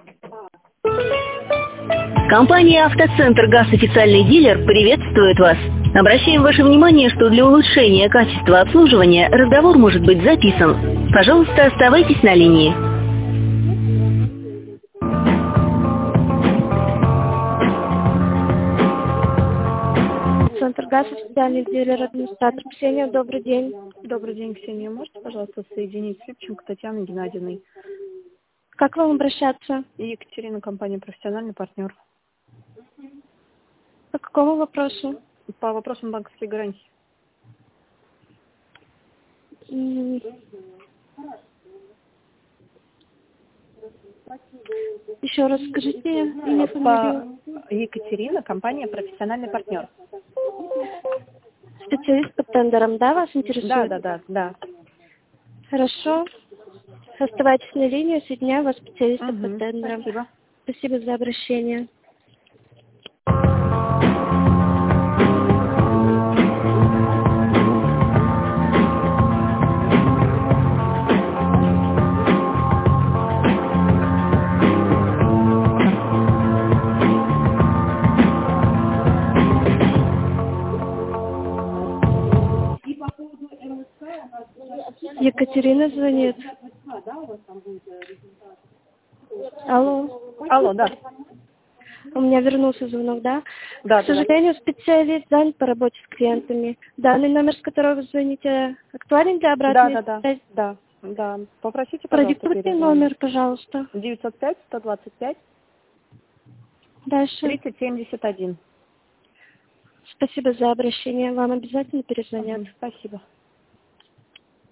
Компания «Автоцентр ГАЗ» официальный дилер приветствует вас. Обращаем ваше внимание, что для улучшения качества обслуживания разговор может быть записан. Пожалуйста, оставайтесь на линии. Центр ГАЗ, официальный дилер, администратор. Ксения, добрый день. Добрый день, Ксения. Можете, пожалуйста, соединить с Любченко Татьяной Геннадьевной? Как к вам обращаться? И Екатерина, компания «Профессиональный партнер». По какому вопросу? По вопросам банковской гарантии. Еще раз скажите имя, фамилию. Екатерина, компания «Профессиональный партнер». Специалист по тендерам, да, вас интересует? Да. Хорошо. Оставайтесь на линии, соединяю вас специалиста по тендерам. Спасибо. Спасибо за обращение. Екатерина звонит. Алло, да. У меня вернулся звонок, да? Да, К сожалению, специалист занят по работе с клиентами. Данный номер, с которого вы звоните, актуален для обратной связи? Да. Попросите, пожалуйста, Продиктуйте номер, пожалуйста. 905-125. Дальше. 3071. Спасибо за обращение. Вам обязательно перезвонят. Спасибо.